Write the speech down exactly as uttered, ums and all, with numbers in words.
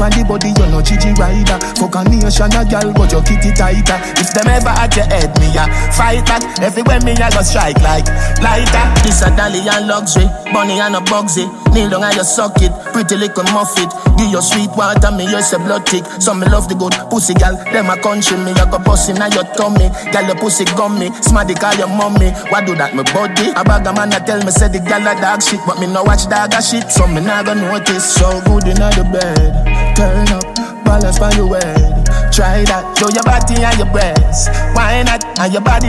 on the body, you're no Gigi rider. Fuck a nation, a girl, but your kitty tighter. If them ever at your head, me a fight back. Everywhere me I go strike like lighter. This a dolly and luxury, bunny and a bugsy. Kneel down and you suck it, pretty little muffet. Give your sweet water, me you say blood tick. Some me love the good pussy gal, them a country me. I go bustin' on your tummy, gal your pussy gummy. Smarty call your mommy, why do that me body? A bag of man a tell me say the gal a dog shit, but me no watch dog a shit, so me not gonna notice. So good in the bed, turn up, balance by your head. Try that, show your body and your breasts. Why not? And your body